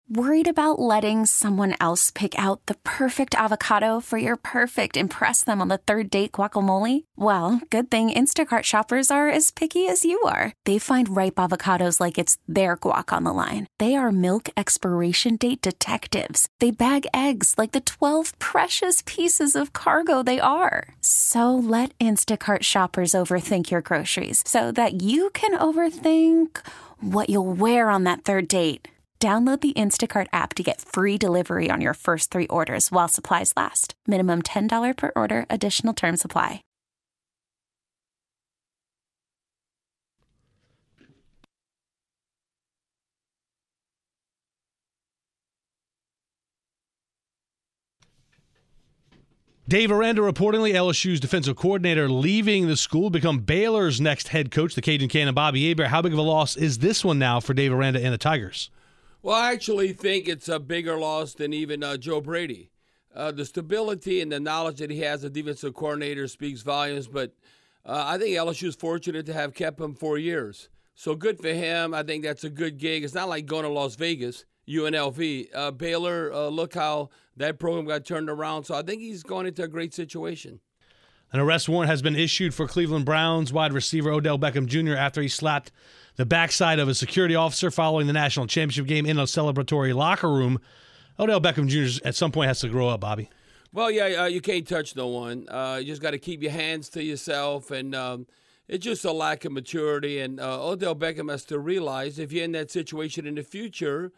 Worried about letting someone else pick out the perfect avocado for your perfect impress them on the third date guacamole? Well, good thing Instacart shoppers are as picky as you are. They find ripe avocados like it's their guac on the line. They are milk expiration date detectives. They bag eggs like the 12 precious pieces of cargo they are. So let Instacart shoppers overthink your groceries so that you can overthink what you'll wear on that third date. Download the Instacart app to get free delivery on your first 3 orders while supplies last. Minimum $10 per order. Additional terms apply. Dave Aranda, reportedly LSU's defensive coordinator, leaving the school, become Baylor's next head coach. The Cajun Cannon, Bobby Hebert. How big of a loss is this one now for Dave Aranda and the Tigers? Well, I actually think it's a bigger loss than even Joe Brady. The stability and the knowledge that he has as a defensive coordinator speaks volumes, but I think LSU is fortunate to have kept him 4 years. So good for him. I think that's a good gig. It's not like going to Las Vegas, UNLV. Baylor, look how that program got turned around. So I think he's going into a great situation. An arrest warrant has been issued for Cleveland Browns wide receiver Odell Beckham Jr. after he slapped the backside of a security officer following the national championship game in a celebratory locker room. Odell Beckham Jr. at some point has to grow up, Bobby. Well, yeah, you can't touch no one. You just got to keep your hands to yourself, and it's just a lack of maturity. And Odell Beckham has to realize if you're in that situation in the future,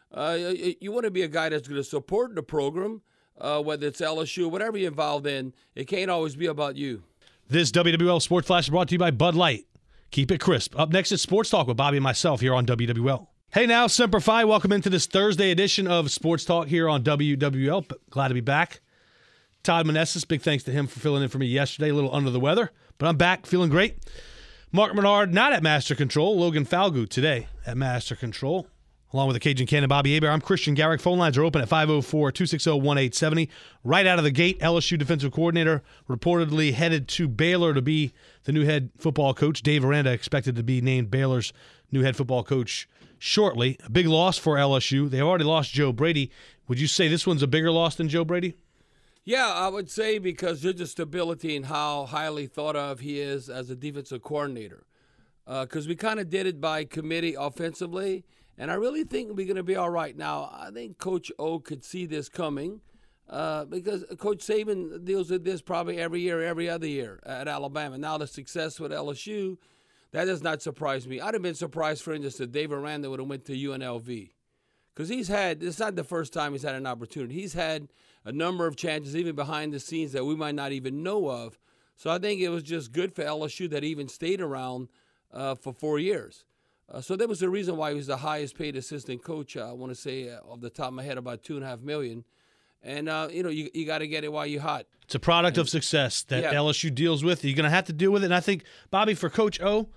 you want to be a guy that's going to support the program, whether it's LSU, whatever you're involved in. It can't always be about you. This WWL Sports Flash is brought to you by Bud Light. Keep it crisp. Up next is Sports Talk with Bobby and myself here on WWL. Hey now, Semper Fi. Welcome into this Thursday edition of Sports Talk here on WWL. Glad to be back. Todd Manessis, big thanks to him for filling in for me yesterday. A little under the weather, but I'm back, feeling great. Mark Menard, not at Master Control. Logan Falgout today at Master Control. Along with the Cajun Cannon, Bobby Hebert. I'm Christian Garrick. Phone lines are open at 504-260-1870. Right out of the gate, LSU defensive coordinator reportedly headed to Baylor to be the new head football coach. Dave Aranda expected to be named Baylor's new head football coach shortly. A big loss for LSU. They already lost Joe Brady. Would you say this one's a bigger loss than Joe Brady? Yeah, I would say because there's the stability and how highly thought of he is as a defensive coordinator. Because we kind of did it by committee offensively. And I really think we're going to be all right. Now, I think Coach O could see this coming because Coach Saban deals with this probably every year, every other year at Alabama. Now the success with LSU, that does not surprise me. I'd have been surprised, for instance, if Dave Aranda would have went to UNLV. Because it's not the first time he's had an opportunity. He's had a number of chances, even behind the scenes, that we might not even know of. So I think it was just good for LSU that he even stayed around for 4 years. So there was a reason why he was the highest paid assistant coach. I want to say off the top of my head about $2.5 million. And, you got to get it while you're hot. It's a product of success that LSU deals with. You're going to have to deal with it. And I think, Bobby, for Coach O,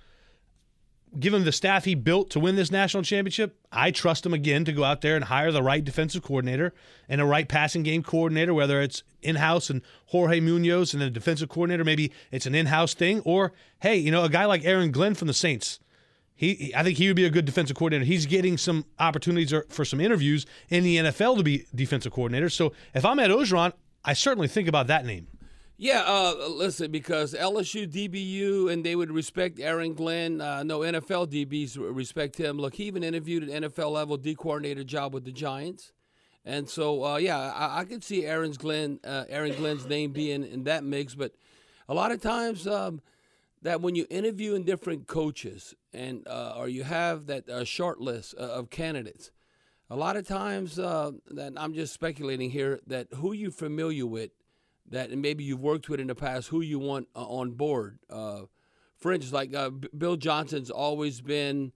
given the staff he built to win this national championship, I trust him again to go out there and hire the right defensive coordinator and a right passing game coordinator, whether it's in-house and Jorge Munoz and then a defensive coordinator. Maybe it's an in-house thing. Or, hey, a guy like Aaron Glenn from the Saints. I think he would be a good defensive coordinator. He's getting some opportunities for some interviews in the NFL to be defensive coordinator. So if I'm Ed Orgeron, I certainly think about that name. Yeah, listen, because LSU, DBU, and they would respect Aaron Glenn. No, NFL DBs respect him. Look, he even interviewed an NFL-level D coordinator job with the Giants. And so, I could see Aaron Glenn's name being in that mix. But a lot of times that when you interview in different coaches and or you have that short list of candidates, a lot of times that I'm just speculating here that who you're familiar with, that maybe you've worked with in the past, who you want on board. For instance, like Bill Johnson's always been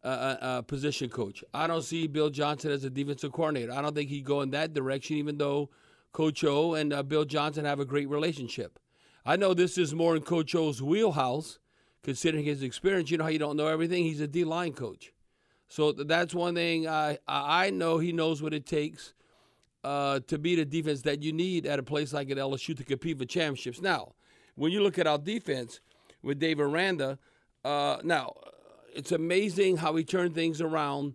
a position coach. I don't see Bill Johnson as a defensive coordinator. I don't think he'd go in that direction, even though Coach O and Bill Johnson have a great relationship. I know this is more in Coach O's wheelhouse, considering his experience. You know how you don't know everything? He's a D-line coach. So that's one thing I know he knows what it takes to be the defense that you need at a place like at LSU to compete for championships. Now, when you look at our defense with Dave Aranda, now it's amazing how he turned things around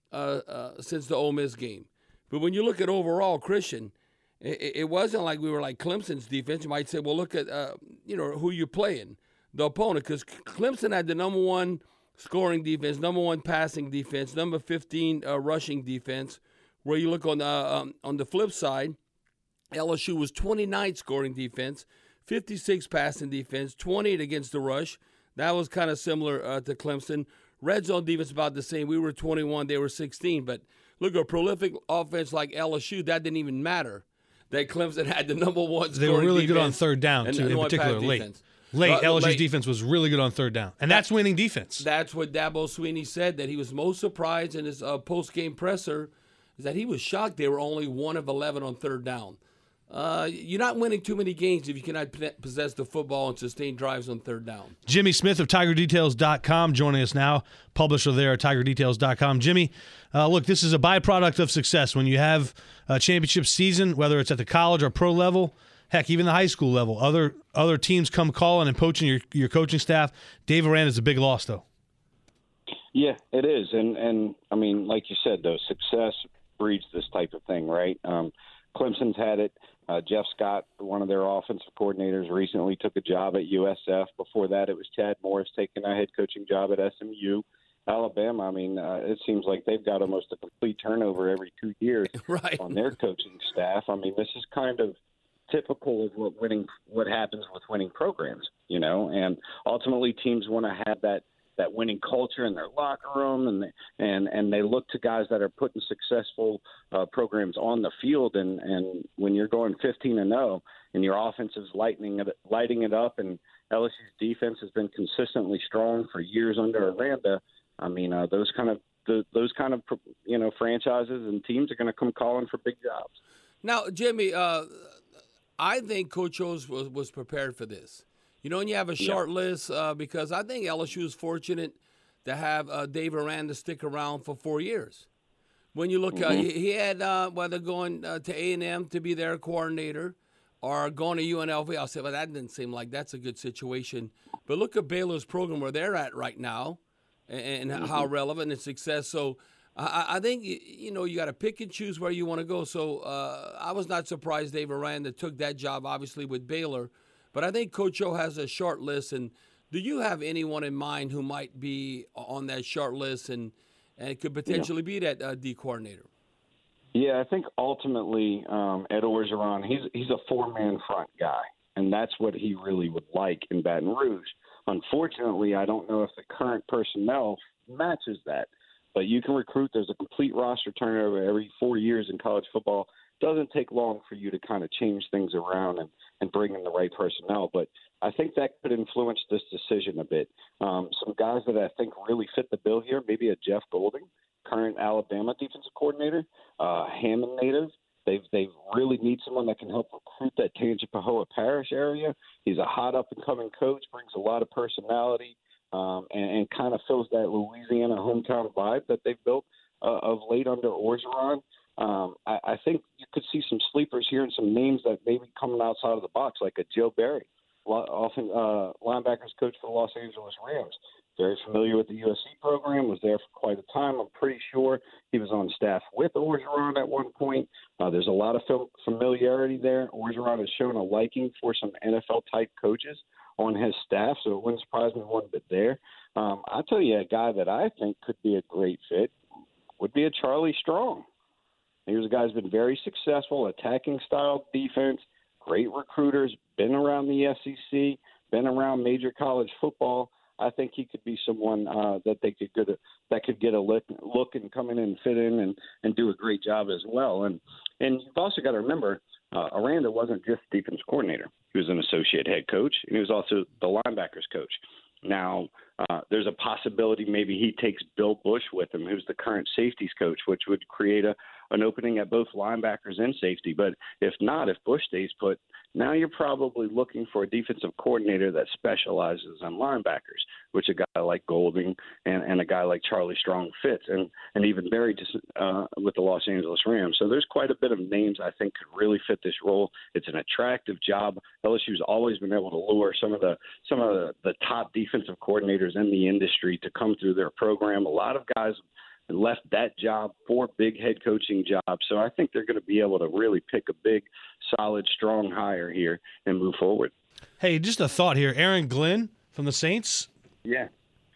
since the Ole Miss game. But when you look at overall, Christian, it wasn't like we were like Clemson's defense. You might say, well, look at who you're playing, the opponent, because Clemson had the number 1 scoring defense, number 1 passing defense, number 15 rushing defense. Where you look on the flip side, LSU was 29th scoring defense, 56 passing defense, 28 against the rush. That was kind of similar to Clemson. Red zone defense about the same. We were 21, they were 16. But look, a prolific offense like LSU, that didn't even matter. That Clemson had the number 1 scoring They were really good on defense third down, too, in particular late. LSU's defense was really good on third down. And that's winning defense. That's what Dabo Swinney said, that he was most surprised in his post-game presser, is that he was shocked they were only 1 of 11 on third down. You're not winning too many games if you cannot possess the football and sustain drives on third down. Jimmy Smith of TigerDetails.com joining us now, publisher there at TigerDetails.com. Jimmy, look, this is a byproduct of success. When you have a championship season, whether it's at the college or pro level, heck, even the high school level, other teams come calling and poaching your coaching staff. Dave Aranda's a big loss, though. Yeah, it is. And I mean, like you said, though, success breeds this type of thing, right? Clemson's had it. Jeff Scott, one of their offensive coordinators, recently took a job at USF. Before that, it was Chad Morris taking a head coaching job at SMU. Alabama, I mean, it seems like they've got almost a complete turnover every 2 years right. on their coaching staff. I mean, this is kind of typical of what happens with winning programs, and ultimately teams want to have that winning culture in their locker room, and they look to guys that are putting successful programs on the field. And when you're going 15-0 and your offense is lighting it up, and LSU's defense has been consistently strong for years under Aranda, I mean, those kind of franchises and teams are going to come calling for big jobs. Now, Jimmy, I think Coach O's was prepared for this. And you have a short list because I think LSU is fortunate to have Dave Aranda stick around for 4 years. When you look, he had whether going to A&M to be their coordinator or going to UNLV, I'll say, well, that didn't seem like that's a good situation. But look at Baylor's program where they're at right now and how relevant and success. So I think, you got to pick and choose where you want to go. So I was not surprised Dave Aranda took that job, obviously, with Baylor. But I think Coach O has a short list. And do you have anyone in mind who might be on that short list and could potentially be that D coordinator? Yeah, I think ultimately Ed Orgeron, he's a four-man front guy, and that's what he really would like in Baton Rouge. Unfortunately, I don't know if the current personnel matches that. But you can recruit. There's a complete roster turnover every 4 years in college football. It doesn't take long for you to kind of change things around and bring in the right personnel. But I think that could influence this decision a bit. Some guys that I think really fit the bill here, maybe a Jeff Golding, current Alabama defensive coordinator, Hammond native. They really need someone that can help recruit that Tangipahoa Parish area. He's a hot up-and-coming coach, brings a lot of personality, and kind of fills that Louisiana hometown vibe that they've built of late under Orgeron. I think you could see some sleepers here and some names that maybe coming outside of the box, like a Joe Barry, often linebackers coach for the Los Angeles Rams. Very familiar with the USC program, was there for quite a time. I'm pretty sure he was on staff with Orgeron at one point. There's a lot of familiarity there. Orgeron has shown a liking for some NFL-type coaches on his staff, so it wouldn't surprise me one bit there. I'll tell you a guy that I think could be a great fit would be a Charlie Strong. Here's a guy who's been very successful, attacking style defense, great recruiters, been around the SEC, been around major college football. I think he could be someone that could get a look and come in and fit in and do a great job as well. And you've also got to remember, Aranda wasn't just defense coordinator. He was an associate head coach, and he was also the linebackers coach. Now, there's a possibility maybe he takes Bill Bush with him, who's the current safeties coach, which would create an opening at both linebackers and safety. But if not, if Bush stays put, now you're probably looking for a defensive coordinator that specializes on linebackers, which a guy like Golding and a guy like Charlie Strong fits, and even Barry with the Los Angeles Rams. So there's quite a bit of names I think could really fit this role. It's an attractive job. LSU's always been able to lure some of the top defensive coordinators in the industry to come through their program. A lot of guys left that job for big head coaching jobs. So I think they're going to be able to really pick a big, solid, strong hire here and move forward. Hey, just a thought here. Aaron Glenn from the Saints? Yeah.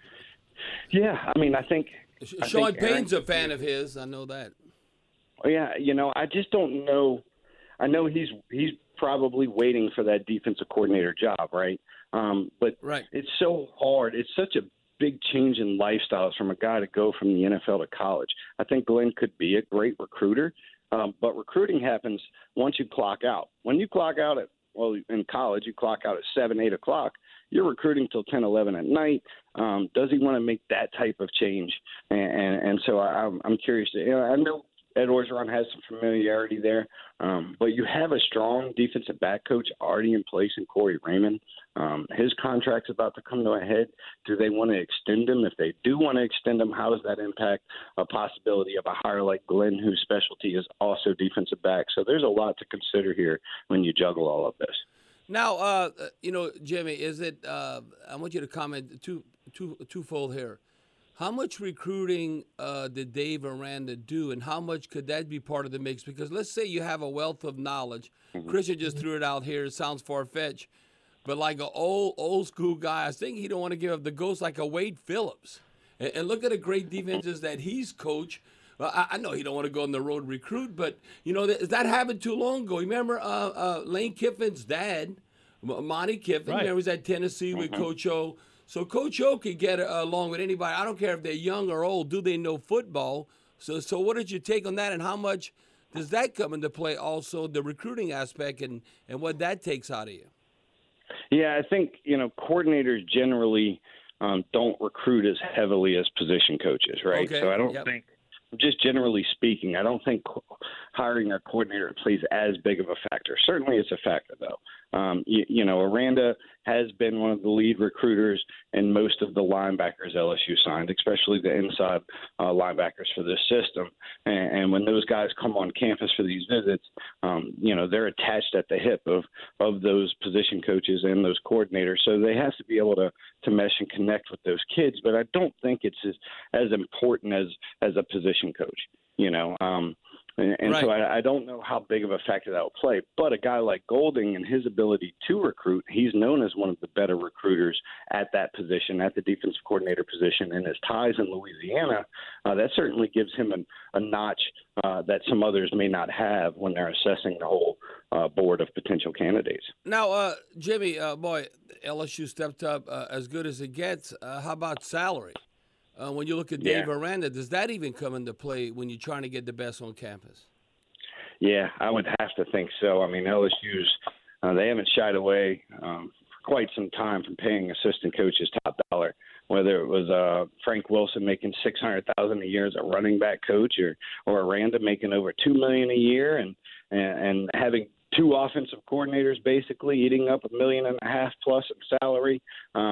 Yeah, I mean, I think Sean Payne's a fan of his. I know that. Yeah, I just don't know. I know he's probably waiting for that defensive coordinator job, right? But right. It's so hard. It's such a big change in lifestyles from a guy to go from the NFL to college. I think Glenn could be a great recruiter, but recruiting happens once you clock out. When you clock out in college, you clock out at 7, 8 o'clock. You're recruiting till 10, 11 at night. Does he want to make that type of change? And so I'm curious. I know Ed Orgeron has some familiarity there, but you have a strong defensive back coach already in place in Corey Raymond. His contract's about to come to a head. Do they want to extend him? If they do want to extend him, how does that impact a possibility of a hire like Glenn, whose specialty is also defensive back? So there's a lot to consider here when you juggle all of this. Now, Jimmy, is it? I want you to comment twofold here. How much recruiting did Dave Aranda do, and how much could that be part of the mix? Because let's say you have a wealth of knowledge. Christian just threw it out here. It sounds far-fetched. But like an old school guy, I think he don't want to give up the ghost like a Wade Phillips. And look at the great defenses that he's coached. Well, I know he don't want to go on the road recruit, but, that happened too long ago. Remember Lane Kiffin's dad, Monty Kiffin? Right. He was at Tennessee with Coach O. So Coach O could get along with anybody. I don't care if they're young or old. Do they know football? So what did you take on that, and how much does that come into play also, the recruiting aspect and what that takes out of you? Yeah, I think, coordinators generally don't recruit as heavily as position coaches, right? Okay. So I don't think, just generally speaking, I don't think hiring a coordinator plays as big of a factor. Certainly it's a factor, though. Aranda has been one of the lead recruiters in most of the linebackers LSU signed, especially the inside linebackers for this system. And when those guys come on campus for these visits, they're attached at the hip of those position coaches and those coordinators. So they have to be able to mesh and connect with those kids. But I don't think it's as important as a position coach, And right. so I don't know how big of a factor that will play. But a guy like Golding and his ability to recruit, he's known as one of the better recruiters at that position, at the defensive coordinator position, and his ties in Louisiana, that certainly gives him a notch that some others may not have when they're assessing the whole board of potential candidates. Now, Jimmy, LSU stepped up as good as it gets. How about salary? When you look at Dave Aranda, does that even come into play when you're trying to get the best on campus? Yeah, I would have to think so. I mean, LSU's they haven't shied away for quite some time from paying assistant coaches top dollar. Whether it was Frank Wilson making $600,000 a year as a running back coach, or Aranda making over $2 million a year, and having two offensive coordinators basically eating up $1.5 million plus in salary.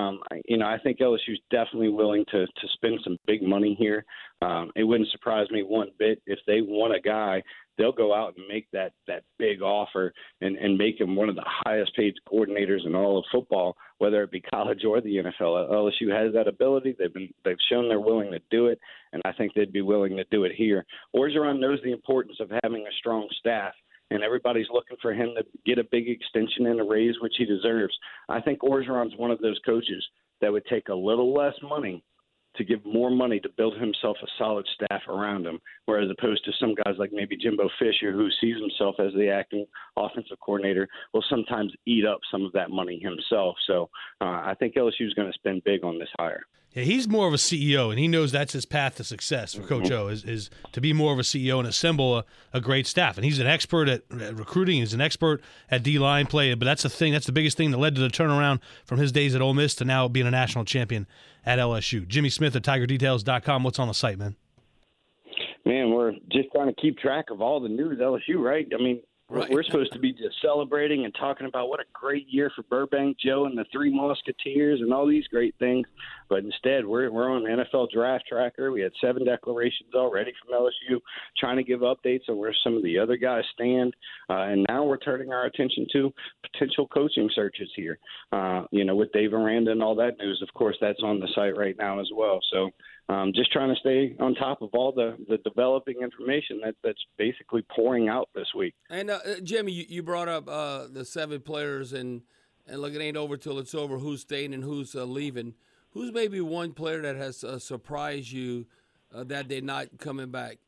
I think LSU is definitely willing to spend some big money here. It wouldn't surprise me one bit if they want a guy. They'll go out and make that big offer and make him one of the highest paid coordinators in all of football, whether it be college or the NFL. LSU has that ability. They've shown they're willing to do it, and I think they'd be willing to do it here. Orgeron knows the importance of having a strong staff, and everybody's looking for him to get a big extension and a raise, which he deserves. I think Orgeron's one of those coaches that would take a little less money to give more money to build himself a solid staff around him, whereas opposed to some guys like maybe Jimbo Fisher, who sees himself as the acting offensive coordinator, will sometimes eat up some of that money himself. So I think LSU is going to spend big on this hire. Yeah, he's more of a CEO, and he knows that's his path to success for Coach O, is to be more of a CEO and assemble a great staff. And he's an expert at recruiting. He's an expert at D-line play. But that's the thing. That's the biggest thing that led to the turnaround from his days at Ole Miss to now being a national champion at LSU. Jimmy Smith at TigerDetails.com. What's on the site, man? Man, we're just trying to keep track of all the news LSU, right? I mean, Right. We're supposed to be just celebrating and talking about what a great year for Burbank Joe and the Three Musketeers and all these great things. But instead, we're on NFL Draft Tracker. We had 7 declarations already from LSU trying to give updates on where some of the other guys stand. And now we're turning our attention to potential coaching searches here. With Dave Aranda and all that news, of course, that's on the site right now as well. So just trying to stay on top of all the developing information that's basically pouring out this week. And Jimmy, you brought up the 7 players, and look, it ain't over till it's over. Who's staying and who's leaving? Who's maybe one player that has surprised you that they're not coming back?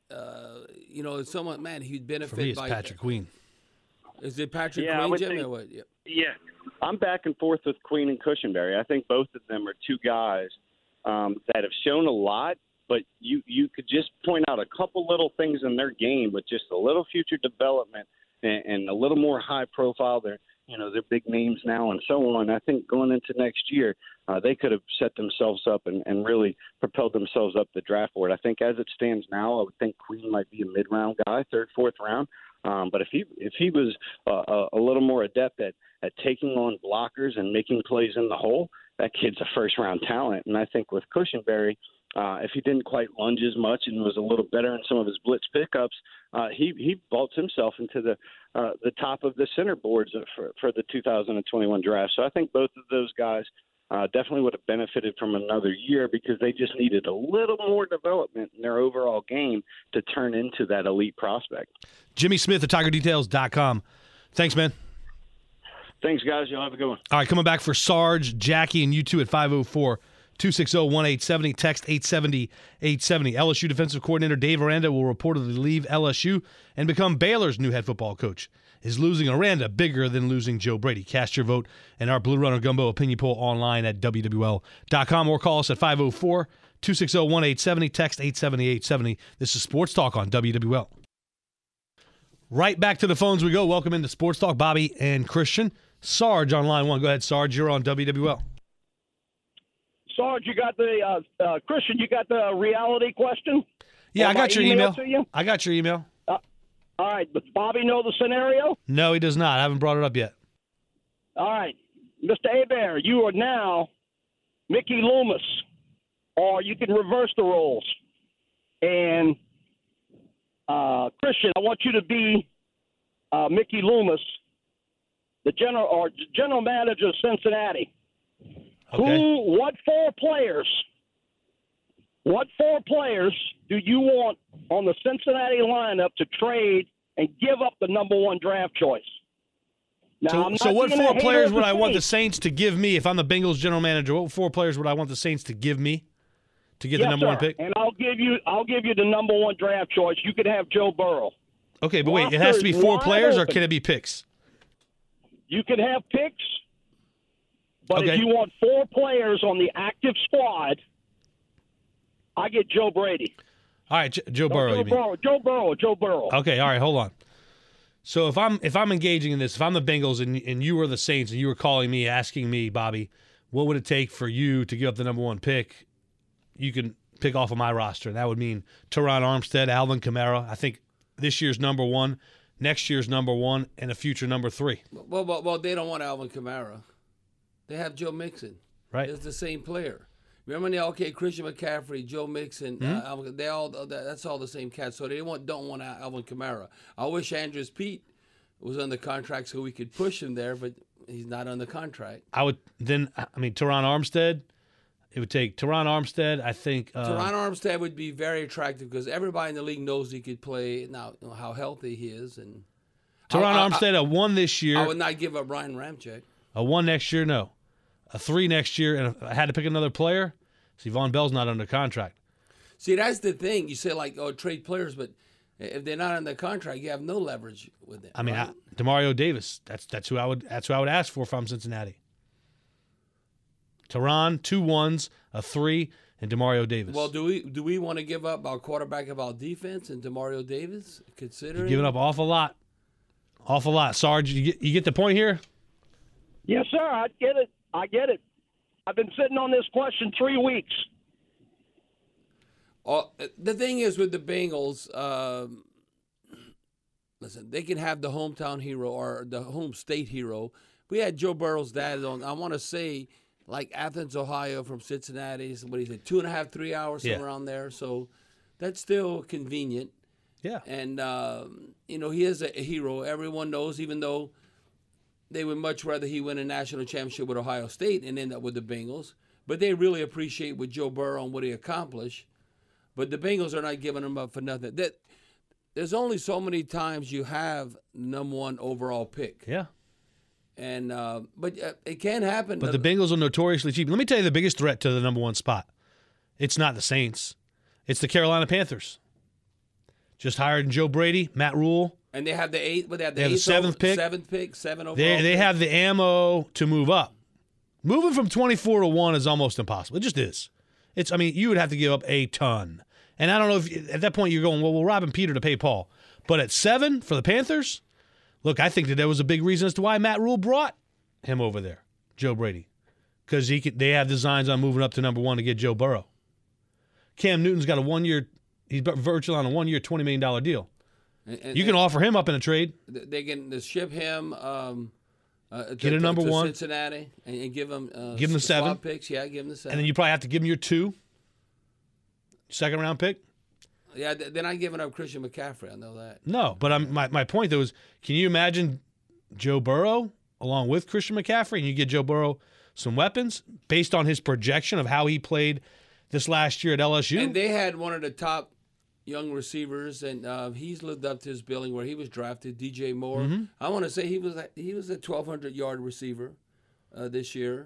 Someone, man, he'd benefit. For me, it's by Patrick Queen. Is it Patrick Queen, Jimmy, or what? Yeah, I'm back and forth with Queen and Cushenberry. I think both of them are 2 guys that have shown a lot, but you could just point out a couple little things in their game with just a little future development and a little more high profile. They're big names now and so on. I think going into next year, they could have set themselves up and really propelled themselves up the draft board. I think as it stands now, I would think Queen might be a mid-round guy, 3rd, 4th round. But if he was a little more adept at taking on blockers and making plays in the hole, that kid's a first-round talent. And I think with Cushenberry, if he didn't quite lunge as much and was a little better in some of his blitz pickups, he vaults himself into the top of the center boards for the 2021 draft. So I think both of those guys definitely would have benefited from another year because they just needed a little more development in their overall game to turn into that elite prospect. Jimmy Smith at TigerDetails.com. Thanks, man. Thanks, guys. Y'all have a good one. All right, coming back for Sarge, Jackie, and you two at 504-260-1870. Text 870-870. LSU defensive coordinator Dave Aranda will reportedly leave LSU and become Baylor's new head football coach. Is losing Aranda bigger than losing Joe Brady? Cast your vote in our Blue Runner Gumbo opinion poll online at WWL.com or call us at 504-260-1870. Text 870-870. This is Sports Talk on WWL. Right back to the phones we go. Welcome into Sports Talk, Bobby and Christian. Sarge on line 1. Go ahead, Sarge. You're on WWL. Sarge, you got the Christian. You got the reality question. Yeah, I got your email. To you? I got your email. All right, does Bobby know the scenario? No, he does not. I haven't brought it up yet. All right, Mr. Hebert, you are now Mickey Loomis, or you can reverse the roles. And Christian, I want you to be Mickey Loomis, the general manager of Cincinnati. Okay. What four players do you want on the Cincinnati lineup to trade and give up the number 1 draft choice? Now, so what 4 players would I want the Saints to give me if I'm the Bengals general manager? What 4 players would I want the Saints to give me to get the number 1 pick? And I'll give you the number 1 draft choice. You could have Joe Burrow. Okay, but wait, it has to be 4 players or can it be picks? You can have picks. But okay. If you want 4 players on the active squad, I get Joe Brady. All right, Joe Burrow. Joe Burrow. Okay, all right, hold on. So if I'm engaging in this, if I'm the Bengals and you were the Saints and you were calling me, asking me, Bobby, what would it take for you to give up the number 1 pick? You can pick off of my roster. And that would mean Teron Armstead, Alvin Kamara. I think this year's number 1, next year's number 1, and a future number 3. Well, they don't want Alvin Kamara. They have Joe Mixon. Right. It's the same player. Remember, Christian McCaffrey, Joe Mixon, they all that's all the same cat. So they don't want Alvin Kamara. I wish Andrews Pete was on the contract so we could push him there, but he's not on the contract. Teron Armstead. It would take Teron Armstead. I think Teron Armstead would be very attractive because everybody in the league knows he could play. Now, how healthy he is, and Teron Armstead a 1 this year. I would not give up Ryan Ramczyk. A 1 next year, no. A 3 next year, and if I had to pick another player, see, Von Bell's not under contract. See, that's the thing. You say, trade players, but if they're not under contract, you have no leverage with them. I mean, right? DeMario Davis, that's who I would ask for if I'm Cincinnati. Teron, 2 1s, a 3, and DeMario Davis. Well, do we want to give up our quarterback of our defense and DeMario Davis? Considering you're giving up an awful lot. Sarge, you get the point here? Yes, sir. I get it. I've been sitting on this question 3 weeks. The thing is with the Bengals, listen, they can have the hometown hero or the home state hero. We had Joe Burrow's dad on, I want to say, like Athens, Ohio from Cincinnati. What do you say, 2.5, 3 hours, somewhere around there. So that's still convenient. Yeah. And, he is a hero. Everyone knows, even though they would much rather he win a national championship with Ohio State and end up with the Bengals. But they really appreciate what Joe Burrow and what he accomplished. But the Bengals are not giving him up for nothing. There's only so many times you have number 1 overall pick. Yeah. And but it can happen. But the Bengals are notoriously cheap. Let me tell you the biggest threat to the number 1 spot. It's not the Saints. It's the Carolina Panthers. Just hired Joe Brady, Matt Rule. And they have the 8th, but they have the 7th pick. 7th pick, 7 overall. They have the ammo to move up. Moving from 24 to 1 is almost impossible. It just is. You would have to give up a ton. And I don't know if at that point you're going, well, we'll rob Peter to pay Paul. But at 7 for the Panthers, look, I think that there was a big reason as to why Matt Rule brought him over there, Joe Brady, because they have designs on moving up to number 1 to get Joe Burrow. Cam Newton's got a 1-year, he's virtually on a 1-year, $20 million deal. You can offer him up in a trade. They can ship him get a number 1 Cincinnati and give him the 7 picks. Yeah, give him the 7. And then you probably have to give him your 2 second-round pick. Yeah, they're not giving up Christian McCaffrey. I know that. No, but my point, though, is can you imagine Joe Burrow along with Christian McCaffrey, and you get Joe Burrow some weapons based on his projection of how he played this last year at LSU? And they had one of the top young receivers, and he's lived up to his billing where he was drafted, DJ Moore. Mm-hmm. I want to say he was a 1,200-yard receiver this year.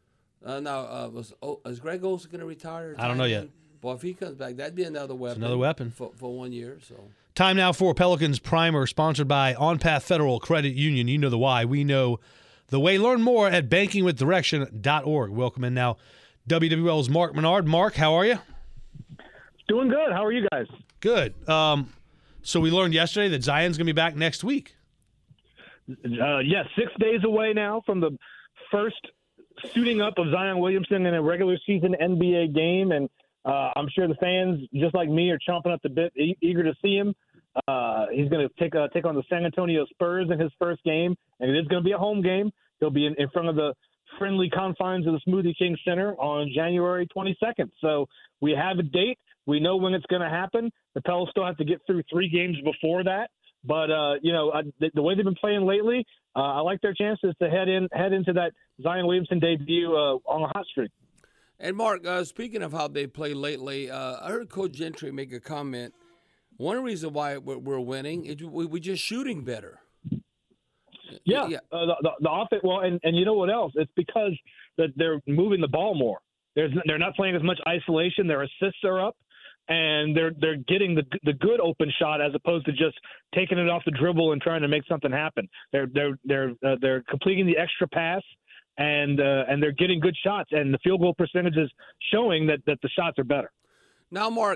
Is Greg Olsen going to retire? I don't know yet. Well, if he comes back, that'd be another weapon. It's another weapon. For 1 year. So Time now for Pelicans Primer, sponsored by OnPath Federal Credit Union. You know the why. We know the way. Learn more at bankingwithdirection.org. Welcome in now WWL's Mark Menard. Mark, how are you? Doing good. How are you guys? Good. So we learned yesterday that Zion's going to be back next week. Yes, 6 days away now from the first suiting up of Zion Williamson in a regular season NBA game, and I'm sure the fans, just like me, are chomping at the bit, eager to see him. He's going to take on the San Antonio Spurs in his first game, and it is going to be a home game. He'll be in front of the friendly confines of the Smoothie King Center on January 22nd. So we have a date. We know when it's going to happen. The Pels still have to get through 3 games before that. But, the way they've been playing lately, I like their chances to head into that Zion Williamson debut on a hot streak. And, Mark, speaking of how they play lately, I heard Coach Gentry make a comment. One reason why we're winning is we're just shooting better. Yeah. The offense. Well, and you know what else? It's because that they're moving the ball more. They're not playing as much isolation. Their assists are up, and they're getting the good open shot as opposed to just taking it off the dribble and trying to make something happen. They're completing the extra pass, and they're getting good shots, and the field goal percentage is showing that the shots are better. Now, Mark,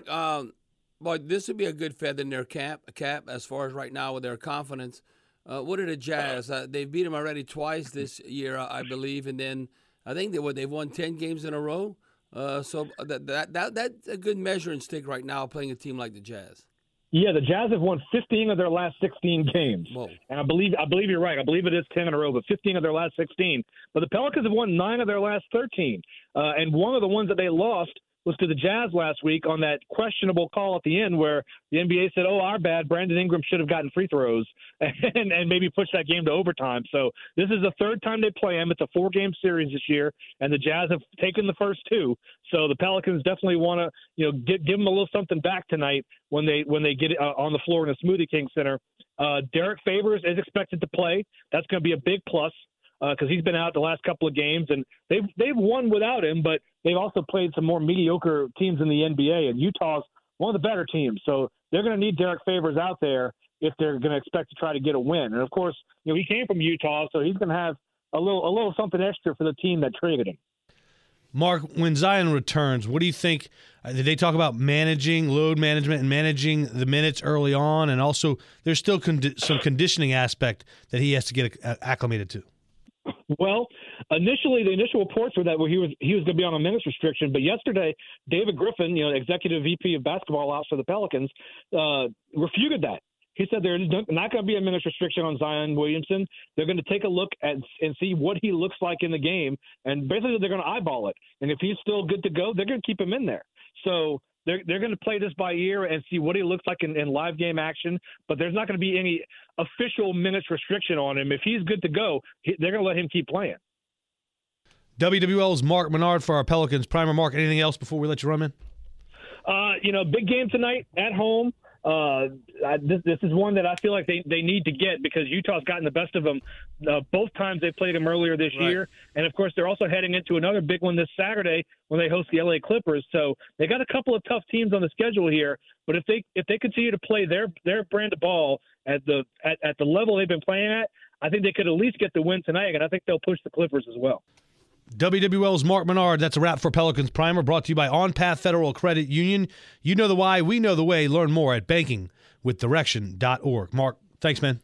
this would be a good feather in their cap as far as right now with their confidence. What are the Jazz? They beat them already twice this year, I believe, and then I think they've won 10 games in a row. So that's a good measuring stick right now, playing a team like the Jazz. Yeah, the Jazz have won 15 of their last 16 games. Whoa. And I believe you're right. I believe it is 10 in a row, but 15 of their last 16. But the Pelicans have won 9 of their last 13. And one of the ones that they lost was to the Jazz last week on that questionable call at the end where the NBA said, oh, our bad, Brandon Ingram should have gotten free throws and maybe pushed that game to overtime. So this is the third time they play them. It's a 4-game series this year, and the Jazz have taken the first 2. So the Pelicans definitely want to, give them a little something back tonight when they get on the floor in the Smoothie King Center. Derek Favors is expected to play. That's going to be a big plus. Because he's been out the last couple of games, and they've won without him, but they've also played some more mediocre teams in the NBA, and Utah's one of the better teams. So they're going to need Derek Favors out there if they're going to expect to try to get a win. And, of course, he came from Utah, so he's going to have a little something extra for the team that traded him. Mark, when Zion returns, what do you think? Did they talk about managing load management and managing the minutes early on, and also there's still some conditioning aspect that he has to get acclimated to? Well, initially, the initial reports were that he was going to be on a minutes restriction. But yesterday, David Griffin, executive VP of basketball ops for the Pelicans, refuted that. He said there's not going to be a minutes restriction on Zion Williamson. They're going to take a look at and see what he looks like in the game, and basically they're going to eyeball it. And if he's still good to go, they're going to keep him in there. So they're going to play this by ear and see what he looks like in live game action. But there's not going to be any official minutes restriction on him. If he's good to go, they're going to let him keep playing. WWL's Mark Menard for our Pelicans. Primer, Mark, anything else before we let you run in? Big game tonight at home. This is one that I feel like they need to get because Utah's gotten the best of them both times they played them earlier this year. And, of course, they're also heading into another big one this Saturday when they host the LA Clippers. So they got a couple of tough teams on the schedule here. But if they continue to play their brand of ball at the level they've been playing at, I think they could at least get the win tonight, and I think they'll push the Clippers as well. WWL's Mark Menard. That's a wrap for Pelicans Primer, brought to you by OnPath Federal Credit Union. You know the why, we know the way. Learn more at bankingwithdirection.org. Mark, thanks, man.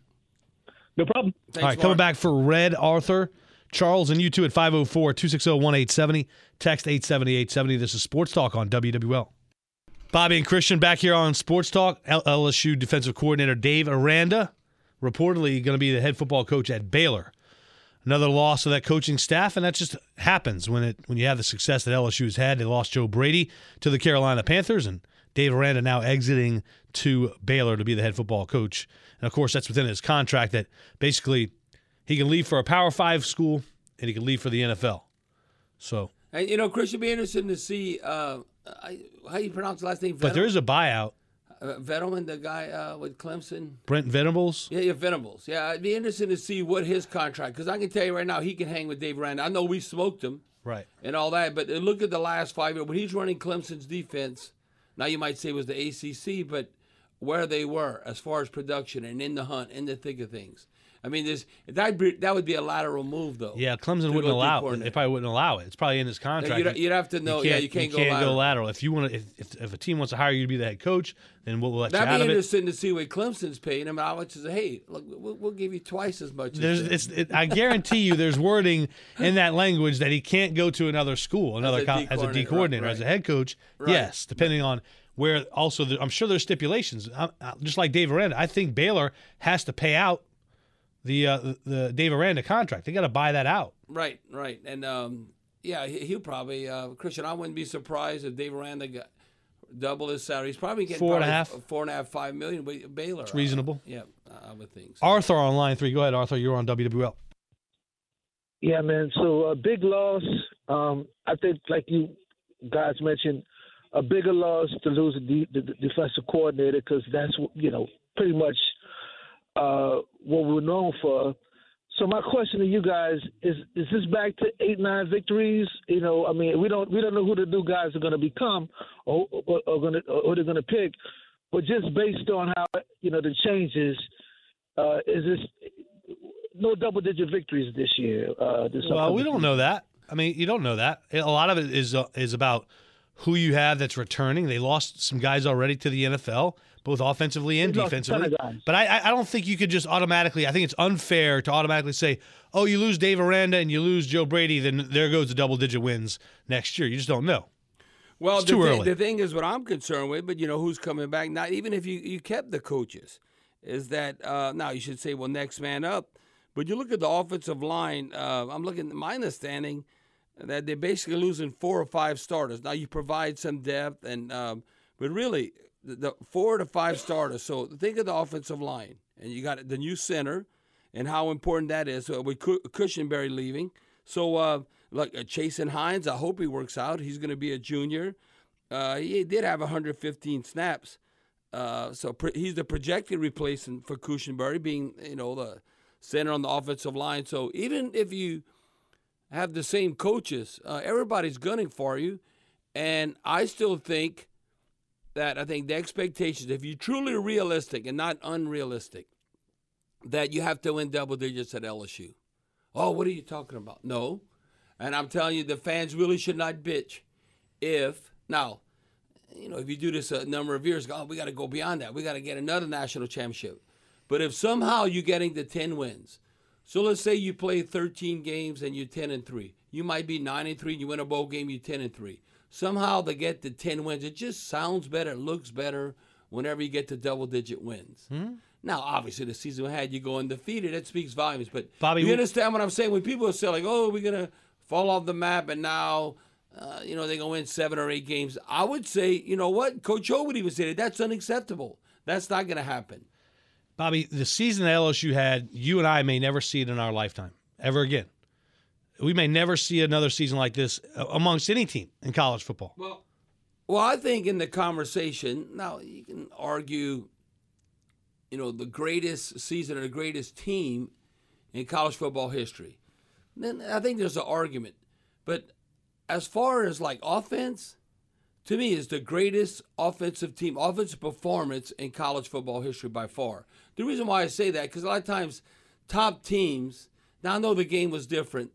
No problem. Thanks, All right, Mark. coming back for Red Arthur, Charles, and you two at 504-260-1870. Text 870-870. This is Sports Talk on WWL. Bobby and Christian back here on Sports Talk. LSU defensive coordinator Dave Aranda, reportedly going to be the head football coach at Baylor. Another loss of that coaching staff, and that just happens when you have the success that LSU has had. They lost Joe Brady to the Carolina Panthers, and Dave Aranda now exiting to Baylor to be the head football coach. And, of course, that's within his contract that basically he can leave for a Power 5 school and he can leave for the NFL. So, And, Chris, it'd be interesting to see how you pronounce the last name. but there is a buyout. Veneman, the guy with Clemson. Brent Venables. Yeah, Venables. Yeah, it'd be interesting to see what his contract, because I can tell you right now he can hang with Dave Aranda. I know we smoked him Right. and all that, but look at the last 5 years. When he's running Clemson's defense, now you might say it was the ACC, but where they were as far as production and in the hunt, in the thick of things. I mean, that would be a lateral move, though. Yeah, Clemson wouldn't allow it. They probably wouldn't allow it. It's probably in his contract. You'd have to know. You can't go lateral. If you want to, if a team wants to hire you to be the head coach, then we'll let you out of it. That'd be interesting to see what Clemson's paying him. I would say, hey, look, we'll give you twice as much. I guarantee you, there's wording in that language that he can't go to another school, as a D coordinator, as a head coach. Right. Yes, depending on where. Also, I'm sure there's stipulations. Just like Dave Aranda, I think Baylor has to pay out the Dave Aranda contract. They got to buy that out. Right. And he'll probably Christian. I wouldn't be surprised if Dave Aranda got double his salary. He's probably getting $4.5, $5 million. But Baylor, it's reasonable. I would think so. Arthur on line 3. Go ahead, Arthur. You're on WWL. Yeah, man. So a big loss. I think, like you guys mentioned, a bigger loss to lose the defensive coordinator, because that's pretty much what we're known for. So my question to you guys is this back to 8-9 victories? We don't know who the new guys are going to become or they're going to pick, but just based on how the changes, is this no double-digit victories this year? Well, we don't know that. I mean, you don't know that. A lot of it is about who you have that's returning. They lost some guys already to the NFL, both offensively and defensively. But I don't think you could just automatically – I think it's unfair to automatically say, oh, you lose Dave Aranda and you lose Joe Brady, then there goes the double-digit wins next year. You just don't know. Well, it's too early. The thing is what I'm concerned with, but who's coming back? Not even if you kept the coaches, is that now you should say, well, next man up. But you look at the offensive line, I'm looking at my understanding – that they're basically losing 4 or 5 starters. Now you provide some depth, but really the 4 to 5 starters. So think of the offensive line, and you got the new center, and how important that is. So with Cushenberry leaving, so Chasen Hines, I hope he works out. He's going to be a junior. He did have 115 snaps, so he's the projected replacement for Cushenberry, being the center on the offensive line. So even if you have the same coaches, everybody's gunning for you. And I still think that the expectations, if you're truly realistic and not unrealistic, that you have to win double digits at LSU. Oh, what are you talking about? No. And I'm telling you, the fans really should not bitch if you do this a number of years, we got to go beyond that. We got to get another national championship. But if somehow you're getting to 10 wins, so let's say you play 13 games and you're 10-3. You might be 9-3. You win a bowl game, you're 10-3. Somehow they get to 10 wins. It just sounds better, looks better whenever you get to double-digit wins. Now, obviously, the season we had, you go undefeated. That speaks volumes. But Bobby, you understand what I'm saying? When people say, like, oh, we're going to fall off the map and now, they're going to win 7 or 8 games. I would say, you know what? Coach O would even say that. That's unacceptable. That's not going to happen. Bobby, the season that LSU had, you and I may never see it in our lifetime, ever again. We may never see another season like this amongst any team in college football. Well, I think in the conversation, now you can argue, the greatest season or the greatest team in college football history. Then I think there's an argument. But as far as like offense, to me, is the greatest offensive performance in college football history by far. The reason why I say that, because a lot of times top teams, now I know the game was different,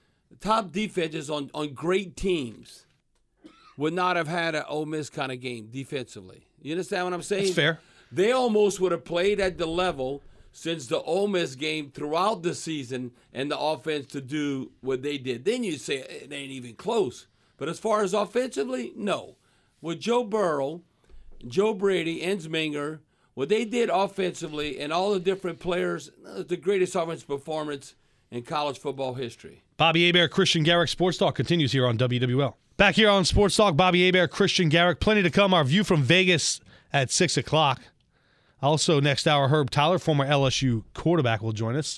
top defenses on great teams would not have had an Ole Miss kind of game defensively. You understand what I'm saying? That's fair. They almost would have played at the level since the Ole Miss game throughout the season and the offense to do what they did. Then you say it ain't even close. But as far as offensively, no. With Joe Burrow, Joe Brady, Ensminger, what they did offensively and all the different players, the greatest offensive performance in college football history. Bobby Hebert, Christian Garrick, Sports Talk continues here on WWL. Back here on Sports Talk, Bobby Hebert, Christian Garrick. Plenty to come. Our view from Vegas at 6 o'clock. Also, next hour, Herb Tyler, former LSU quarterback, will join us.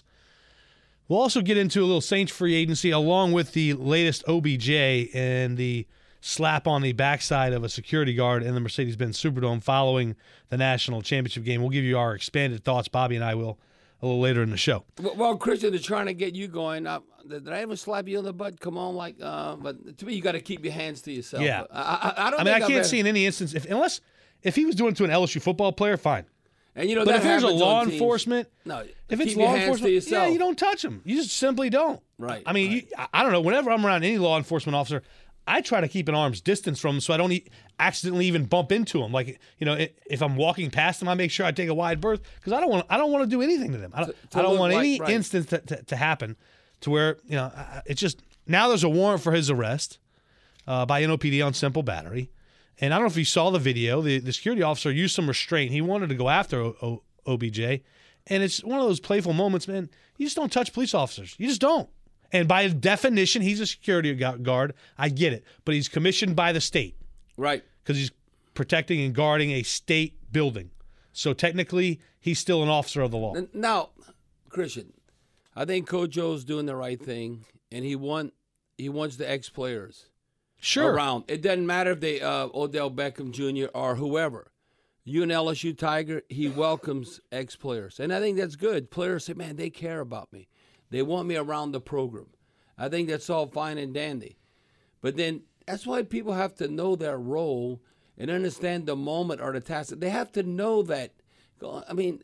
We'll also get into a little Saints free agency along with the latest OBJ and the slap on the backside of a security guard in the Mercedes-Benz Superdome following the national championship game. We'll give you our expanded thoughts, Bobby and I will, a little later in the show. Well, Christian, they're trying to get you going. Did I ever slap you on the butt? Come on, but to me, you got to keep your hands to yourself. Yeah. I can't see in any instance, if he was doing it to an LSU football player, fine. And but if there's a law enforcement, if it's law enforcement, yeah, you don't touch them. You just simply don't. Right. I mean, I don't know. Whenever I'm around any law enforcement officer, I try to keep an arm's distance from them so I don't accidentally even bump into them. Like, if I'm walking past them, I make sure I take a wide berth because I don't want to do anything to them. I don't want any instance to happen to where it's just now there's a warrant for his arrest by NOPD on simple battery. And I don't know if you saw the video. The security officer used some restraint. He wanted to go after OBJ. And it's one of those playful moments, man. You just don't touch police officers. You just don't. And by definition, he's a security guard. I get it. But he's commissioned by the state. Right. Because he's protecting and guarding a state building. So technically, he's still an officer of the law. Now, Christian, I think Coach O's doing the right thing. And he wants the ex-players. Sure. Around. It doesn't matter if they Odell Beckham Jr. or whoever. You and LSU Tiger, he welcomes ex-players. And I think that's good. Players say, man, they care about me. They want me around the program. I think that's all fine and dandy. But then that's why people have to know their role and understand the moment or the task. They have to know that. I mean,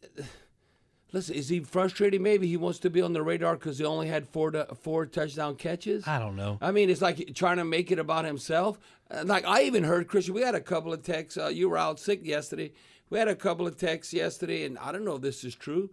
listen, is he frustrated? Maybe he wants to be on the radar because he only had four touchdown catches. I don't know. I mean, it's like trying to make it about himself. Like I even heard, Christian, we had a couple of texts. You were out sick yesterday. We had a couple of texts yesterday, and I don't know if this is true,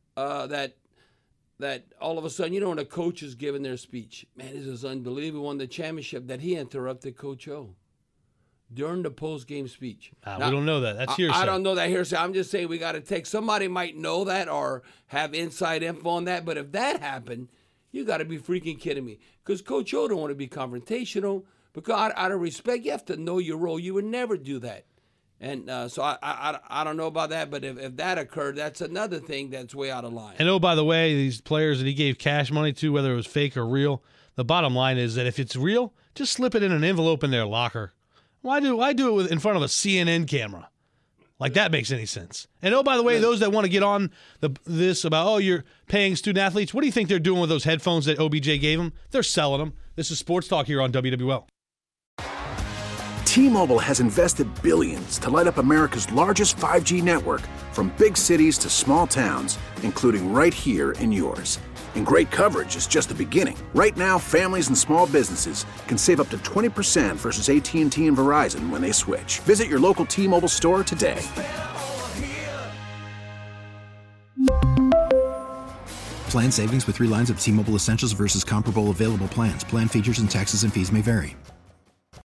that all of a sudden, when a coach is giving their speech, man, this is unbelievable, won the championship, that he interrupted Coach O during the post-game speech. We don't know that. That's hearsay. I don't know that hearsay. I'm just saying we got to take. Somebody might know that or have inside info on that, but if that happened, you got to be freaking kidding me. Because Coach O don't want to be confrontational. Because out of respect, you have to know your role. You would never do that. And so I don't know about that, but if that occurred, that's another thing that's way out of line. And by the way, these players that he gave cash money to, whether it was fake or real, the bottom line is that if it's real, just slip it in an envelope in their locker. Why do it in front of a CNN camera? Like that makes any sense. And by the way, those that want to get on this about, you're paying student athletes, what do you think they're doing with those headphones that OBJ gave them? They're selling them. This is Sports Talk here on WWL. T-Mobile has invested billions to light up America's largest 5G network, from big cities to small towns, including right here in yours. And great coverage is just the beginning. Right now, families and small businesses can save up to 20% versus AT&T and Verizon when they switch. Visit your local T-Mobile store today. Plan savings with 3 lines of T-Mobile Essentials versus comparable available plans. Plan features and taxes and fees may vary.